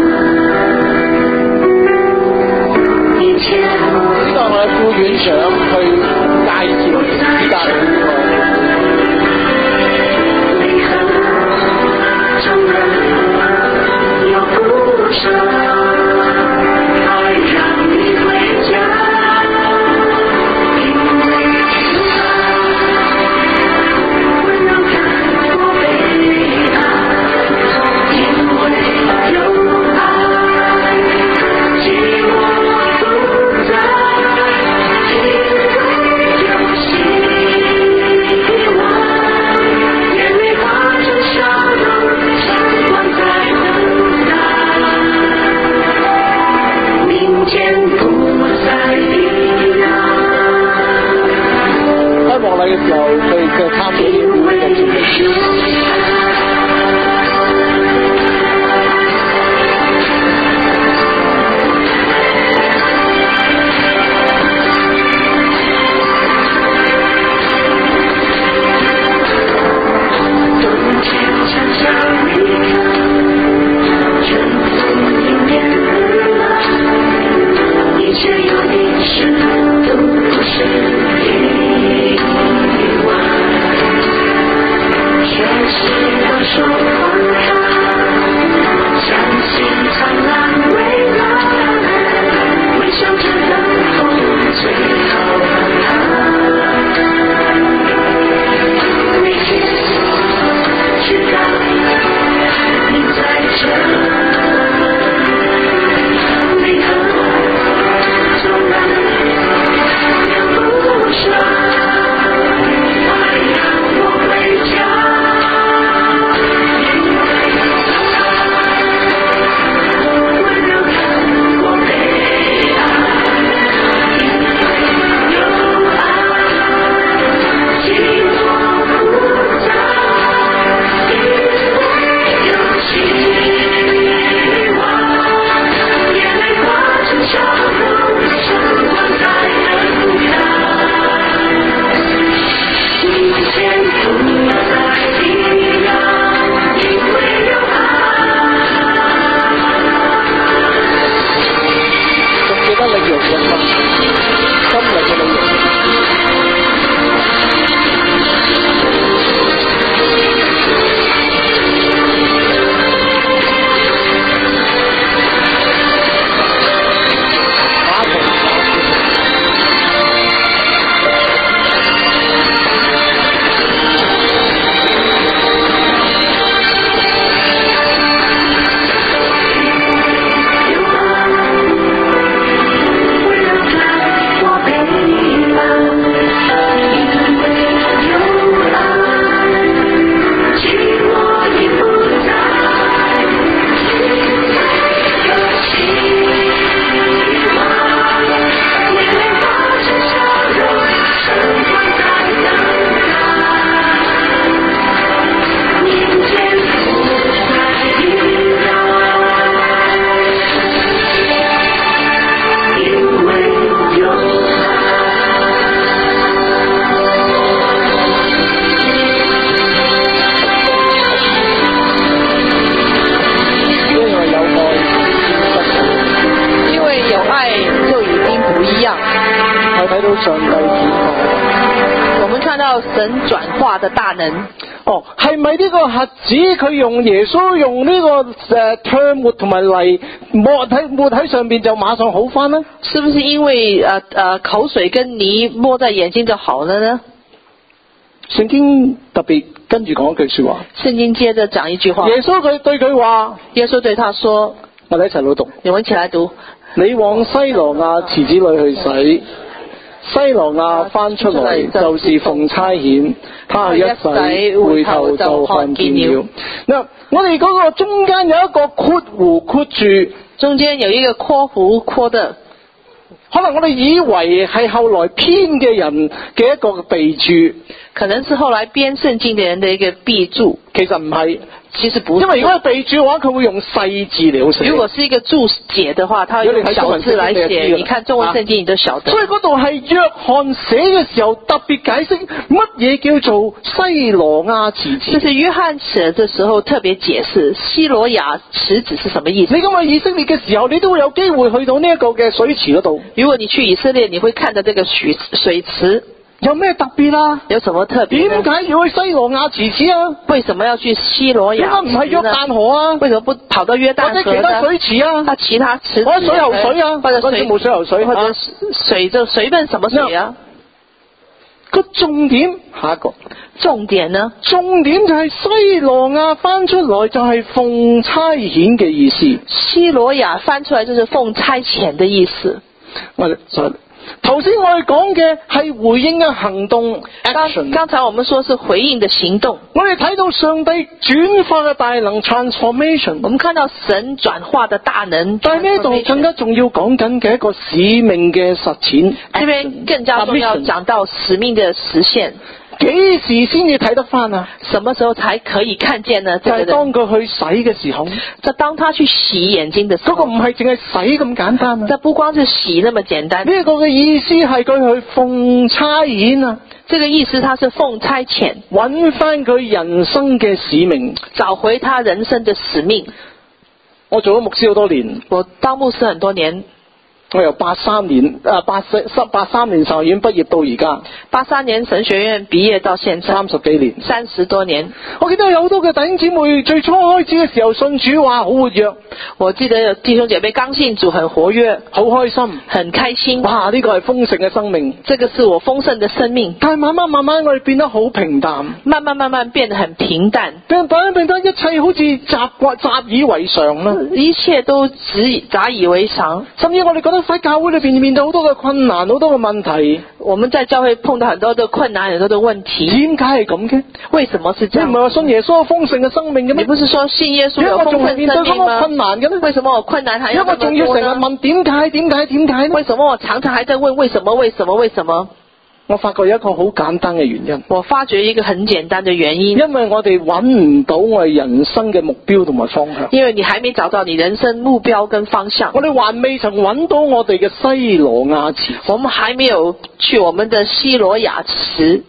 一天呢個我嘅副院長去介紹意大利呢個。嘅時候，佢嘅參與會跟住全得領用嘅心，心靈嘅領用。 我們看到神轉化的大能。 哦，係咪呢個瞎子佢用耶穌用呢、這個誒唾沫同埋泥抹喺抹喺上邊就馬上好返呢？ 是不是因為誒誒、呃、口水跟泥抹在眼睛就好了呢？ 聖經特別跟住講一句說話。 聖經接着講一句話。 耶穌佢對佢話， 耶穌對他說： 我哋一齊嚟讀。 我們一起來讀。 你往西羅亞池子裏去洗。西羅亞翻出來就是奉差遣，他一洗回頭就看見了。嗱，我哋嗰個中間有一個括弧括住， 中間有一個括弧括的， 可能我哋以為係後來編嘅人嘅一個備註， 可能是後來編聖經嘅人嘅一個備註， 其實唔係。 其實不是， 因為如果係備註嘅話，佢會用細字嚟寫。 如果是一個註解的話，他會用小字來寫。你看中文聖經，你都曉得。 所以嗰度係約翰寫嘅時候特別解釋乜嘢叫做西羅亞池子。 就是約翰寫嘅時候特別解釋西羅亞池子是什麼意思。 你今日以色列嘅時候，你都會有機會去到呢一個嘅水池嗰度。 如果你去以色列，你會看到這個水水池。 有咩特別啊？ 有什麼特別？ 點解要去西羅亞池子啊？ 為什麼要去西羅亞？ 點解唔係約旦河啊？ 為什麼不跑到約旦河？ 或者其他水池啊？ 它其他池子。 或者水喉水啊？ 或者水冇水喉水， 或者水就隨便什麼水啊？ 個重點下一個重點呢？ 重點就係西羅亞翻出來就係奉差遣嘅意思。 西羅亞翻出來就是奉差遣的意思。 我哋頭先我哋講嘅係回應嘅行動 action。 剛才我們說是回應的行動。 我哋睇到上帝轉化嘅大能 transformation。 我們看到神轉化的大能。 但係呢度更加重要講緊嘅一個使命嘅實踐。 這邊更加重要講到使命的實現。 幾時先至睇得翻啊？ 什麼時候才可以看見呢？ 就係、是、當佢去洗嘅時候， 就當他去洗眼睛的時候， 嗰、那個唔係淨係洗咁簡單啊！ 這不光是洗那麼簡單。 呢、這個嘅意思係佢去奉差遣啊！ 這個意思，他是奉差遣， 揾翻佢人生嘅使命， 找回他人生的使命。 我做咗牧師好多年， 我當牧師很多年。 我由八三年啊八四八三年神學院畢業到而家， 八三年神學院畢業到現在三十幾年， 三十多年。 我記得有好多嘅弟兄姊妹最初開始嘅時候信主話好活躍， 我記得有弟兄姐妹剛信主很活躍， 好開心， 很開心。 哇！呢、這個係豐盛嘅生命， 這個是我豐盛的生命。 但係慢慢慢慢我哋變得好平淡， 慢慢慢慢變得很平淡， 變變變得一切好似習慣習以為常啦， 一切都只習以為常， 甚至我哋覺得喺教會裏邊面對好多嘅困難，好多嘅問題。 我們在教會碰到很多的困難，很多的問題。 點解係咁嘅？ 為什麼是這樣？ 你唔係話信耶穌有豐盛嘅生命嘅咩？ 你不是說信耶穌有豐盛嘅生命嗎？ 困難嘅咧？ 為什麼我困難還要這麼多呢？ 因為仲要成日問點解？點解？點解？ 為什麼我常常還在問為什麼？為什麼？為什麼？ 我發覺有一個好簡單嘅原因。 我發覺一個很簡單的原因。 因為我哋揾唔到我哋人生嘅目標同埋方向。 因為你還沒找到你人生目標跟方向。 我哋還未曾揾到我哋嘅西羅亞池。 我們還沒有去我們的西羅亞池。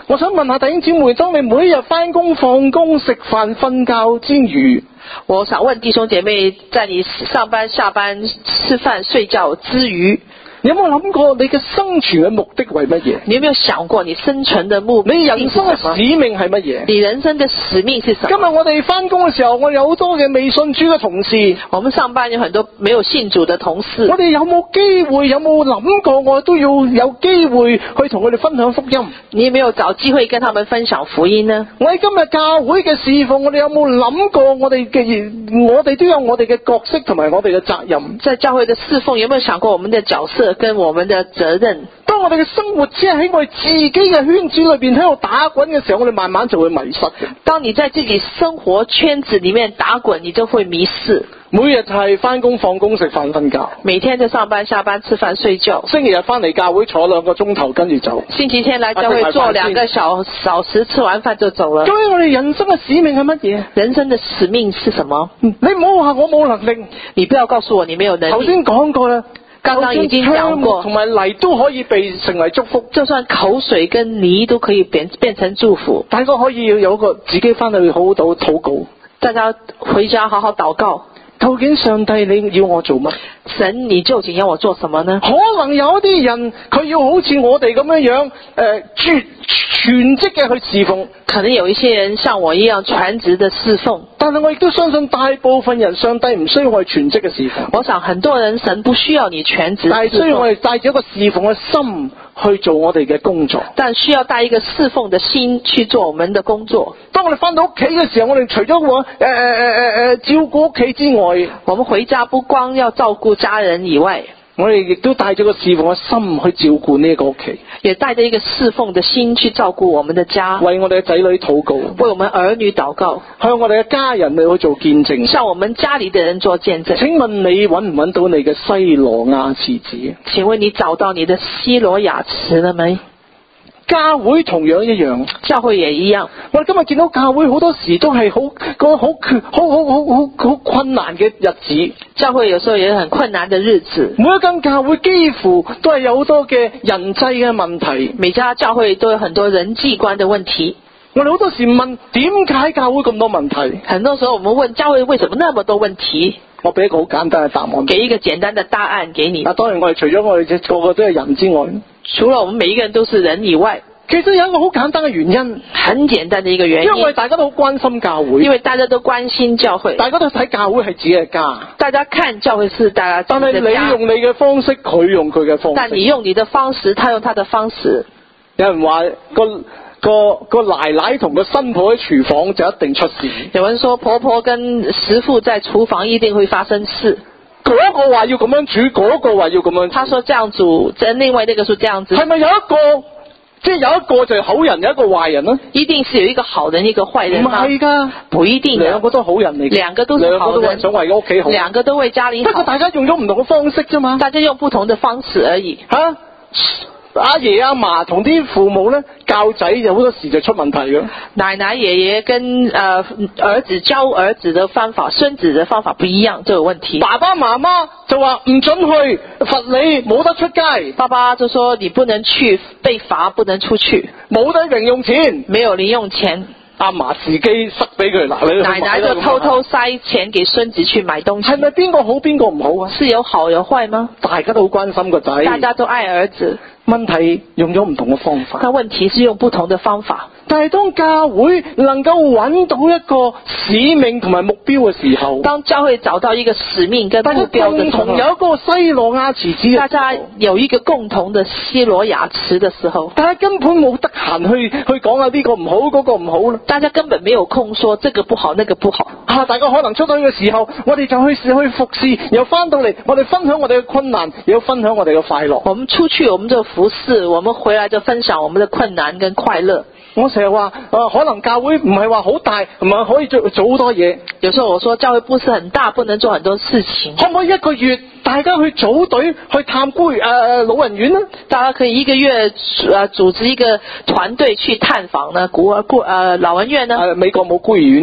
我想問下弟兄姊妹，當你每一日返工、放工、食飯、瞓覺之餘， 我想問弟兄姐妹，在你上班、下班、吃飯、睡覺之餘， 你有冇諗過你嘅生存嘅目的為乜嘢？ 你有沒有想過你生存的目的？ 你人生嘅使命係乜嘢？ 你人生的使命是什麼？ 今日我哋返工嘅時候，我哋有好多嘅未信主嘅同事。 我們上班有很多沒有信主的同事。 我哋有冇機會？有冇諗過？我都要有機會去同佢哋分享福音。 你有沒有找機會跟他們分享福音呢？ 我喺今日教會嘅侍奉，我哋有冇諗過？我哋嘅我哋都有我哋嘅角色同埋我哋嘅責任。 在教會的侍奉，有沒有想過我們的角色跟我們的責任？ 當我哋嘅生活只係喺我哋自己嘅圈子裏邊喺度打滾嘅時候，我哋慢慢就會迷失嘅。 當你在自己生活圈子裏面打滾，你就會迷失。 每日就係返工放工食飯瞓覺， 每天就上班下班吃飯睡覺。 星期日返嚟教會坐兩個鐘頭跟住走。 星期天來教會坐兩個小小時，吃完飯就走了。 究竟我哋人生嘅使命係乜嘢？ 人生的使命是什麼？ 你唔好話我冇能力， 你不要告訴我你沒有能力。 頭先講過啦。 剛剛已經講過， 同埋泥都可以被成為祝福， 就算口水跟泥都可以變變成祝福。 大家可以有個自己翻去好好禱禱告， 大家回家好好禱告。 究竟上帝你要我做乜？ 神，你究竟要我做什麼呢？ 可能有一啲人佢要好似我哋咁樣樣，誒、呃，全全職嘅去侍奉。 可能有一些人像我一樣全職的侍奉， 但係我亦都相信大部分人上帝唔需要我哋全職嘅侍奉。 我想很多人神不需要你全職， 但係需要我哋帶住一個侍奉嘅心去做我哋嘅工作。 但需要帶一個侍奉的心去做我們的工作。 當我哋翻到屋企嘅時候，我哋除咗我誒誒誒誒誒照顧屋企之外， 我們回家不光要照顧家人以外， 我哋亦都帶咗個侍奉嘅心去照顧呢個屋企， 也帶着一個侍奉的心去照顧我們的家， 為我哋嘅仔女禱告， 為我們兒女禱告， 向我哋嘅家人嚟去做見證， 向我們家裏的人做見證。 請問你揾唔揾到你嘅西羅亞池子？ 請問你找到你的西羅亞池了沒？ 教會同樣一樣， 教會也一樣。 我哋今日見到教會好多時都係好個好缺好好好好好困難嘅日子。 教會有時候也是很困難的日子。 每一間教會幾乎都係有好多嘅人際嘅問題。 每家教會都有很多人際觀的問題。 我哋好多時問點解教會咁多問題？ 很多時候我們問教會為什麼那麼多問題？ 我俾一個好簡單嘅答案， 給一個簡單的答案給你。 嗱，當然我哋除咗我哋個個都係人之外， 除了我們每一個人都是人以外， 其實有一個好簡單嘅原因， 很簡單的一個原因， 因為大家都好關心教會， 因為大家都關心教會， 大家都睇教會係自己嘅家， 大家看教會是大家自己的家。 但係你用你嘅方式，佢用佢嘅方式， 但你用你的方式，他用他的方式。 有人話個個個奶奶同個新抱喺廚房就一定出事。 有人說婆婆跟媳婦在廚房一定會發生事。 嗰個話要咁樣煮，嗰個話要咁樣煮。 他說這樣煮，另外那個說這樣子。 係咪有一個即係有一個就係好人，有一個壞人呢？ 一定是有一個好人，一個壞人嗎？ 唔係㗎， 不一定。 兩個都好人嚟嘅， 兩個都是好人， 兩個都係想為個屋企好， 兩個都為家裏好。 不過大家用咗唔同嘅方式啫嘛。 大家用不同的方式而已。 嚇、啊！阿爺阿嫲同啲父母咧教仔，有好多時就出問題嘅。奶奶爺爺跟呃兒子教兒子的方法，孫子的方法不一樣，就有問題。 爸爸媽媽就話唔准去，罰你冇得出街。 爸爸就說你不能去，被罰不能出去， 冇得零用錢， 沒有零用錢。 阿嫲自己塞俾佢，嗱你奶奶就偷偷塞錢給孫子去買東西。 係咪邊個好邊個唔好啊？ 是有好有壞嗎？ 大家都好關心個仔， 大家都愛兒子。 問題用咗唔同嘅方法， 但問題是用不同的方法。 但係當教會能夠揾到一個使命同埋目標嘅時候， 當教會找到一個使命跟目標嘅時候， 共同有一個西羅亞池子， 大家有一個共同的西羅亞池的時候， 大家根本冇得閒去去講下呢個唔好，嗰個唔好啦。 大家根本沒有空說這個不好，那個不好。 啊，大家可能出到去嘅時候，我哋就去去服侍，又翻到嚟，我哋分享我哋嘅困難，又分享我哋嘅快樂。 我們出去，我們就服侍，我們回來就分享我們的困難跟快樂。 我成日話，誒，可能教會唔係話好大，唔係可以做做好多嘢。 有時候我說教會不是很大，不能做很多事情。 可唔可以一個月大家去組隊去探孤兒誒老人院呢？ 大家可以一個月誒組織一個團隊去探訪呢孤孤誒老人院呢？ 誒、呃、美國冇孤兒院嘅。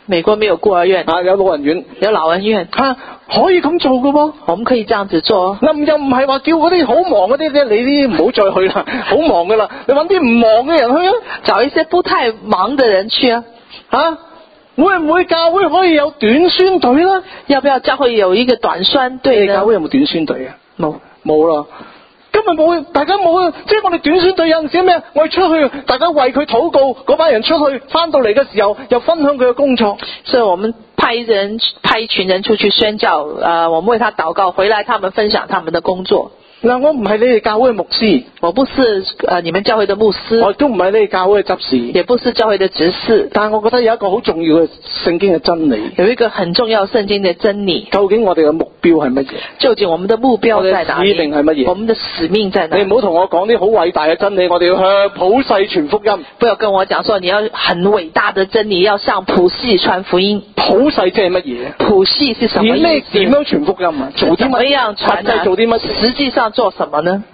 美國沒有孤兒院， 啊有老人院， 有老人院， 啊可以咁做嘅噃。 我們可以這樣子做。 嗱又唔係話叫嗰啲好忙嗰啲啫，你啲唔好再去啦，好忙噶啦，你揾啲唔忙嘅人去啊， 找一些不太忙的人去啊。 啊會唔會教會可以有短宣隊咧？ 要不要教會有一個短宣隊呢？ 教會有冇短宣隊啊？ 冇冇啦。今日冇，大家冇，即係我哋短宣隊有陣時咩？我哋出去，大家為佢禱告，嗰班人出去翻到嚟嘅時候，又分享佢嘅工作。 所以我們派人派一群人出去宣教，呃，我們為他禱告，回來他們分享他們的工作。嗱， 我唔係你哋教會嘅牧師， 我不是呃你們教會的牧師， 我都唔係你哋教會嘅執事， 也不是教會的執事。 但係我覺得有一個好重要嘅聖經嘅真理， 有一個很重要聖經嘅真理。 究竟我哋嘅目標係乜嘢？究竟我們的目標在哪裡？ 使命係乜嘢？ 我們的使命在哪裡？ 你唔好同我講啲好偉大嘅真理，我哋要向普世傳福音。 不要跟我講說你要很偉大的真理，要向普世傳福音。 普世即係乜嘢？ 普世是什麼意思？ 點樣傳福音啊？做啲乜？ 怎麼樣傳呢？ 做啲乜？ 實際上做什麼呢？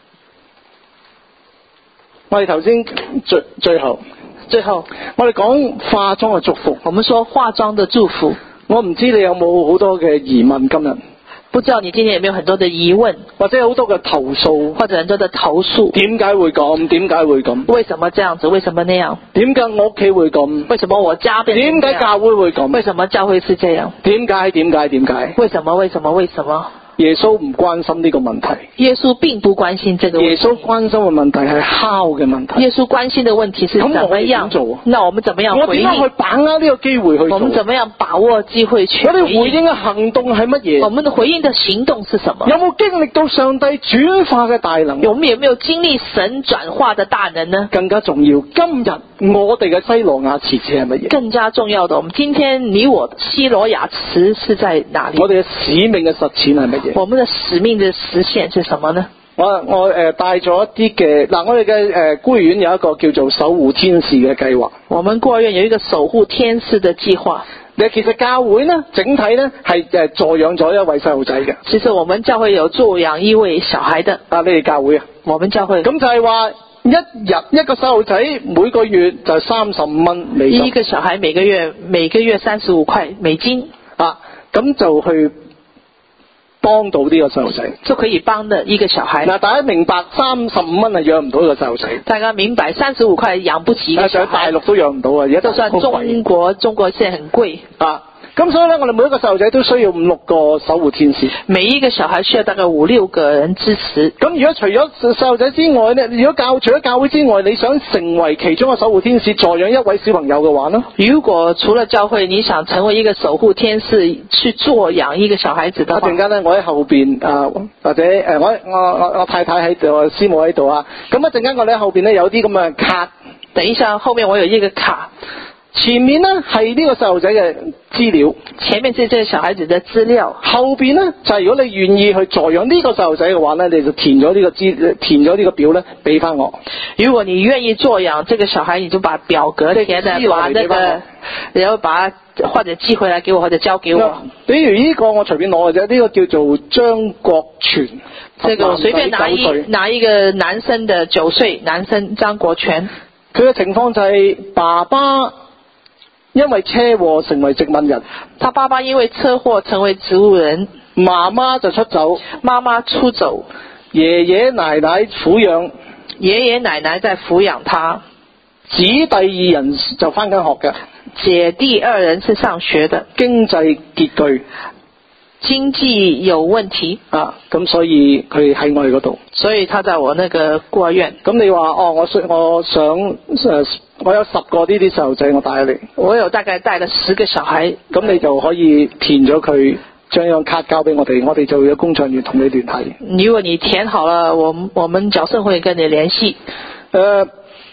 我哋頭先最最後， 最後我哋講化妝嘅祝福。 我們說化妝的祝福。 我唔知你有冇好多嘅疑問今日？ 不知道你今天有沒有很多的疑問， 或者好多嘅投訴， 或者很多的投訴？ 點解會咁？點解會咁？ 為什麼這樣子？為什麼那樣？ 點解我屋企會咁？ 為什麼我家變成這樣？ 點解教會會咁？ 為什麼教會是這樣？ 點解？點解？點解？ 為什麼？為什麼？為什麼？ 耶穌唔關心呢個問題。 耶穌並不關心這個問題。 耶穌關心嘅問題係 how 嘅問題。 耶穌關心的問題是怎麼樣做？那我們怎麼樣回應？ 我點樣去把握呢個機會去做？ 我們怎麼樣把握機會去回應？ 我哋回應嘅行動係乜嘢？ 我們的回應的行動是什麼？ 有冇經歷到上帝轉化嘅大能？ 我們有沒有經歷神轉化的大能呢？ 更加重要，今日我哋嘅西羅亞池子係乜嘢？ 更加重要的，我們今天你我西羅亞池是在哪裡？ 我哋嘅使命嘅實踐係乜嘢？ 我們的使命的實現是什麼呢？ 我我誒帶咗一啲嘅嗱，我哋嘅誒孤兒院有一個叫做守護天使嘅計劃。 我們孤兒院有一個守護天使的計劃。 其實教會呢，整體呢係誒助養咗一位細路仔嘅。 其實我們教會有助養一位小孩的。 啊，你哋教會啊？ 我們教會。 咁就係話一日一個細路仔每個月就三十五蚊美金。 一個小孩每個月每個月三十五塊美金啊，咁就去幫到呢個細路仔， 就可以幫的一個小孩。 嗱，大家明白三十五蚊係養唔到一個細路仔。 大家明白三十五塊養不起一個小孩。 喺大陸都養唔到啊，而家就算中國，中國現在很貴啊。咁所以咧，我哋每一個細路仔都需要五六個守護天使。 每一個小孩需要大概五六個人支持。 咁如果除咗細路仔之外呢，如果教除咗教會之外，你想成為其中一個守護天使，助養一位小朋友嘅話呢？ 如果除了教會，你想成為一個守護天使，去助養一個小孩子的話， 一陣間呢，我喺後邊啊，或者誒，我我我我太太喺度，師母喺度啊。咁一陣間我哋喺後邊呢，有啲咁嘅卡。 等一下，後面我有一個卡。 前面呢係呢個細路仔嘅資料， 前面是這個小孩子的資料， 後邊呢就係、是、如果你願意去助養呢個細路仔嘅話呢，你就填咗呢個資填咗呢個表呢，俾翻我。 如果你願意助養這個小孩，你就把表格填的，把那個，然後把或者寄回來給我，或者交給我。 比如呢個我隨便攞嘅啫，呢、這個叫做張國全， 這個我隨便拿一拿一個男生的九歲男生張國全， 佢嘅情況就係爸爸因為車禍成為植物人， 他爸爸因為車禍成為植物人， 媽媽就出走， 媽媽出走， 爺爺奶奶撫養， 爺爺奶奶在撫養他， 子弟二人就返緊學嘅， 姐弟二人是上學的， 經濟拮據， 經濟有問題啊，咁所以佢喺我哋嗰度， 所以他在我那個孤兒院。 咁你話哦，我想我想誒。我有十個呢啲細路仔，我帶咗嚟。 我有大概帶了十個小孩， 咁你就可以填咗佢，將張卡交俾我哋，我哋就有工作人員同你聯繫。 如果你填好了，我們我們矯聖會跟你聯繫。誒、 呃，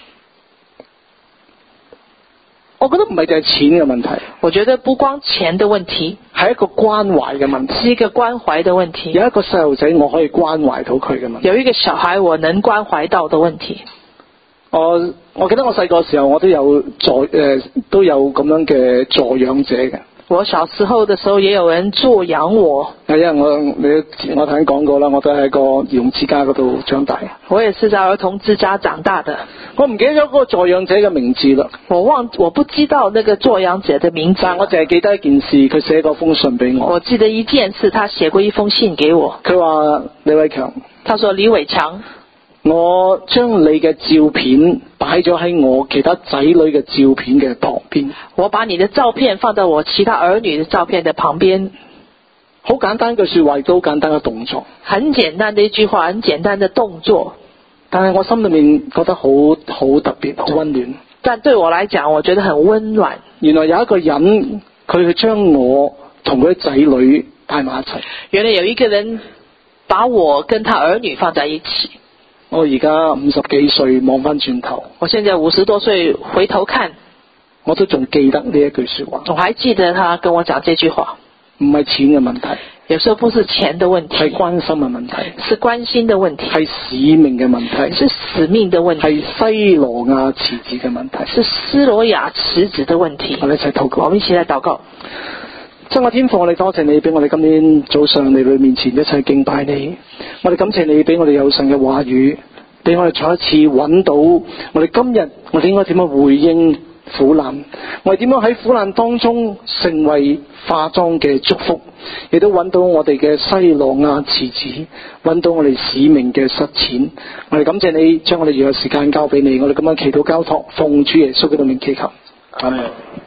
我覺得唔係淨係錢嘅問題。 我覺得不光錢的問題， 係一個關懷嘅問題。 是一個關懷的問題。 有一個細路仔，我可以關懷到佢嘅問題。 有一個小孩，我能關懷到的問題。 我我記得我細個時候，我都有助誒、呃、都有咁樣嘅助養者嘅。 我小時候的時候也有人助養我， 係因為我你我頭先講過啦，我都喺個兒童之家嗰度長大。 我也是在兒童之家長大的。 我唔記得咗嗰個助養者嘅名字啦， 我忘我不知道那個助養者的名字， 但我淨係記得一件事，佢寫過封信俾我。 我記得一件事，他寫過一封信給我。 佢話李偉強， 他說李偉強， 我將你嘅照片擺咗喺我其他仔女嘅照片嘅旁邊。 我把你的照片放到我其他兒女的照片的旁邊。 好簡單嘅說話，亦都好簡單嘅動作。 很簡單的一句話，很簡單的動作。 但係我心裏面覺得好好特別，好溫暖。 但對我來講，我覺得很溫暖。 原來有一個人，佢去將我同佢啲仔女帶埋一齊。 原來有一個人把我跟他兒女放在一起。 我而家五十幾歲，望翻轉頭， 我現在五十多歲，回頭看， 我都仲記得呢一句說話。 我還記得他跟我講這句話。 唔係錢嘅問題， 有時候不是錢的問題， 係關心嘅問題， 是關心的問題， 係使命嘅問題， 是使命的問題， 係西羅亞池子嘅問題， 是斯羅亞池子的問題。 我哋一齊禱告， 我們一起來禱告。 真我天父，我哋多謝你俾我哋今天早上嚟你面前一齊敬拜你。我哋感謝你俾我哋有神嘅話語，俾我哋再一次揾到我哋今日我哋應該點樣回應苦難，我哋點樣喺苦難當中成為化妝嘅祝福，亦都揾到我哋嘅西羅亞池子，揾到我哋使命嘅實踐。我哋感謝你將我哋餘下時間交俾你，我哋咁樣祈禱交託，奉主耶穌嘅名祈求，阿們。